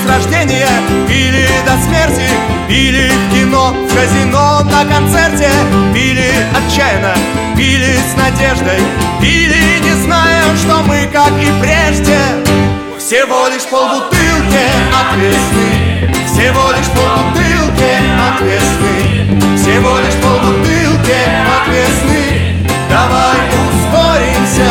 рождения, пили до смерти, пили в кино, в казино, на концерте, пили отчаянно, пили с надеждой, пили, не зная, что мы, как и прежде, всего лишь полбутылки от весны, всего лишь полбутылки от весны, всего лишь полбутылки от весны. Давай ускоримся.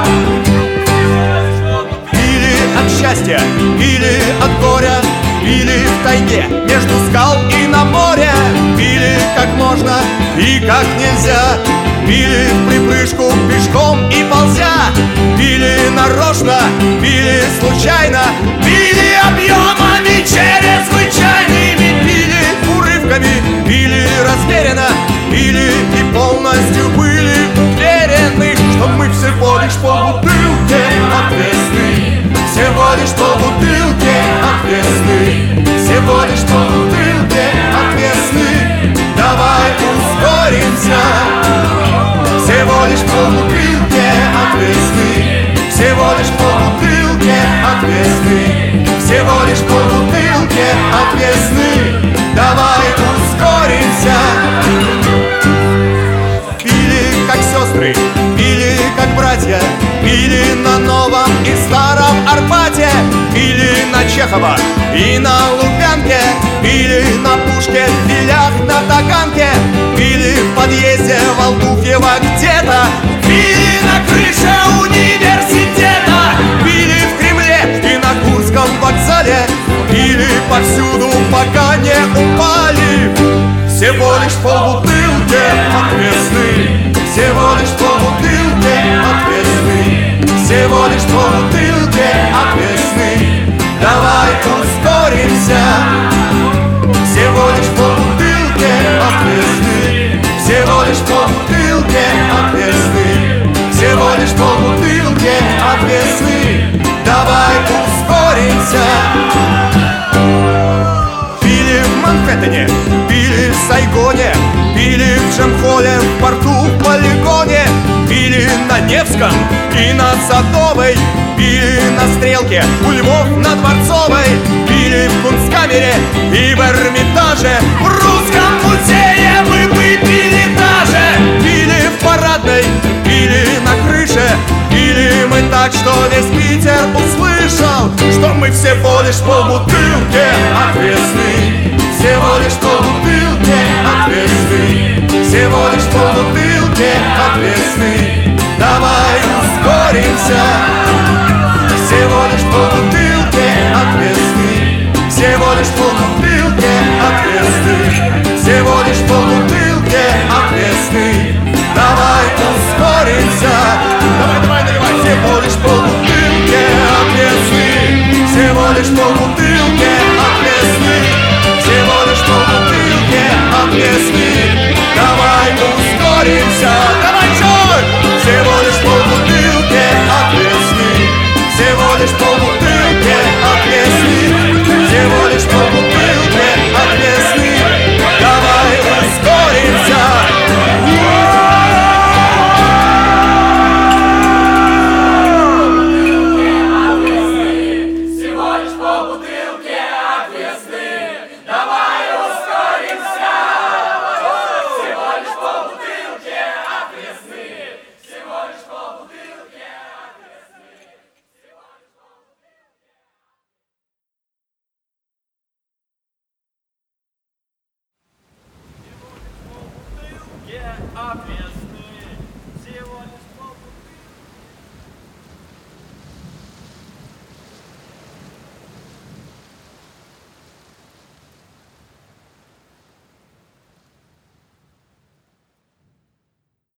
Пили от счастья, пили от горя, пили в тайге, между скал и на море, пили как можно и как нельзя, пили в припрыжку пешком и ползя, пили нарочно, пили случайно, пили объемами чрезвычайными, пили урывками, пили размеренно, пили и полностью были уверены, что мы всего лишь полбутылки от весны, всего лишь полбутылки от весны, всего лишь полбутылки от весны. Давай ускоримся. Всего лишь полбутылки от весны, всего лишь полбутылки от весны, всего лишь полбутылки от весны. Давай ускоримся. Пили как сестры, пили как братья, пили на Новом и Старом Арбате, пили на Чехова и на Лубянке, пили на Пушке, в Вилях, на Таганке, пили в подъезде Валдухьева где-то, пили на крыше университета, пили в Кремле и на Курском вокзале, пили повсюду, пока не упали. Всего лишь полбутылки от весны, всего лишь полбутылки от весны, всего лишь полбутылки от весны. Давай ускоримся. Всего лишь полбутылки от весны, всего лишь полбутылки от весны, всего лишь полбутылки от весны. Давай ускоримся. Пили в Манхэттене, пили в Сайгоне, пили в Джемхоле, в порту, в полигоне, пили на Невском и на Садовой, пили на Стрелке, у Львов на Дворцовой, пили в Кунсткамере и в Эрмитаже, в Русском музее мы выпили даже, пили в Парадной, пили на крыше, пили мы так, что весь Питер услышал, что мы всего лишь полбутылки от весны, всего лишь полбутылки от весны, всего лишь полбутылки от весны. Давай ускоримся. Всего лишь полбутылки от весны, всего лишь полбутылки от весны,